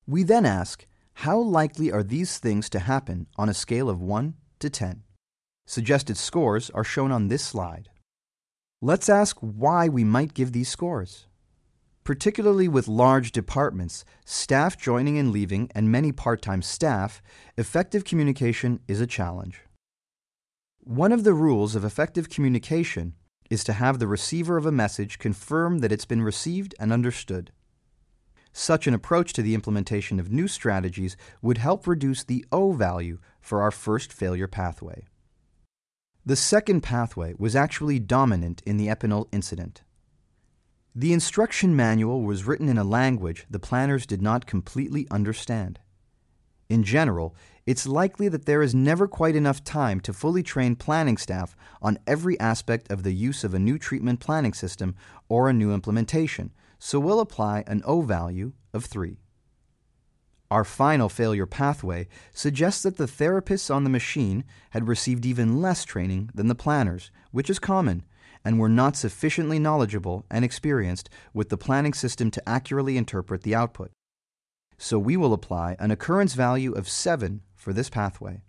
We then ask, how likely are these things to happen on a scale of 1 to 10? Suggested scores are shown on this slide. Let's ask why we might give these scores. Particularly with large departments, staff joining and leaving, and many part-time staff, effective communication is a challenge. One of the rules of effective communication is to have the receiver of a message confirm that it's been received and understood. Such an approach to the implementation of new strategies would help reduce the O value for our first failure pathway. The second pathway was actually dominant in the Epinal incident. The instruction manual was written in a language the planners did not completely understand. In general, it's likely that there is never quite enough time to fully train planning staff on every aspect of the use of a new treatment planning system or a new implementation, so we'll apply an O value of 3. Our final failure pathway suggests that the therapists on the machine had received even less training than the planners, which is common, and were not sufficiently knowledgeable and experienced with the planning system to accurately interpret the output. So we will apply an occurrence value of 7 for this pathway.